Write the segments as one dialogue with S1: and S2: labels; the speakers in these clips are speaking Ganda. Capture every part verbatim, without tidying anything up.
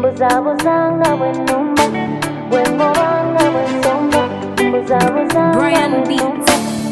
S1: Mbuzabuzanga bwe nnumba, bwe ngobanga bwe nsomba. Mbuzabuzanga bwe nnumba.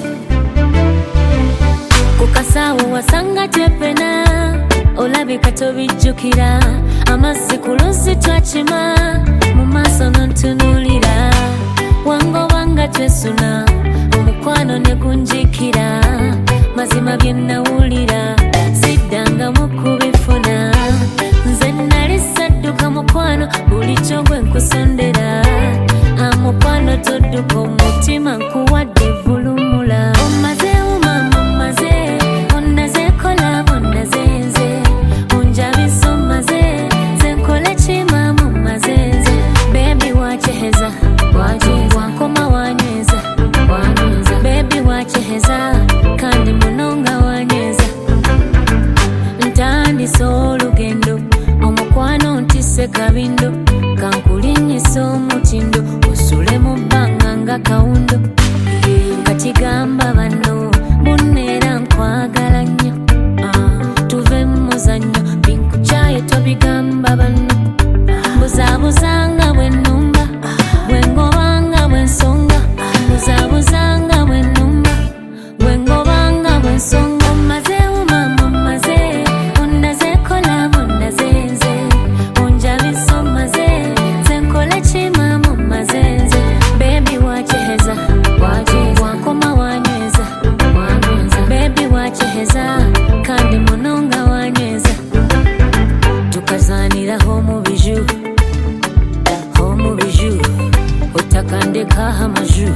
S1: Ku kasaawo wasanga tepena, olabika tobijjukira. Amazzi ku luzzi twakima, mu maaso n'ontunuulira. Wangobanga twesuna, omukwano ne gunjikira. Mazima bye nnawulira, siddangamu kubifuna. Nze nali sadduka mukwano, bulijjo gwe nkusondera. Amukwano todduka, omutima nkuwadde vulumula. Omazeewo mama omaze, onnaze kola bonnaze nze. Onjabisa omaze, ze nkole ki mama omaze nze. Baby wakyeheza, wankoma wanyweza, baby wakyeheza, kandi munonga wanyweza. Ntandise olugendo, omukwano ntisse kabindo. Kankulinnyisa omutindo, osule mu bbanga nga kawundo. Kati gamba bano, bunneera nkwagala nnyo. Tuve mu muzannyo, binkukyaye tobigamba bano. Mbuzabuzanga bwe nnumba, bwe ngobanga bwe nsonga. Mbuzabuzanga bwe nnumba, bwe ngobanga bwe nsonga. Omazeewo mama omaze, onnaze kola bonnaze nze. Onjabisa omaze, ze nkole ki mama omaze nze. Baby wakyeheza, wankoma wanyweza, baby wakyeheza, kandi munonga wanyweza. Tukazaaniraho mu biju, ho mu biju, otakandeka amaju,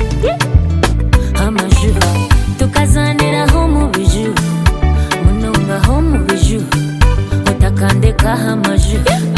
S1: amaju. Tukazaaniraho mu biju, munonga ho mu biju, otakandeka amaju.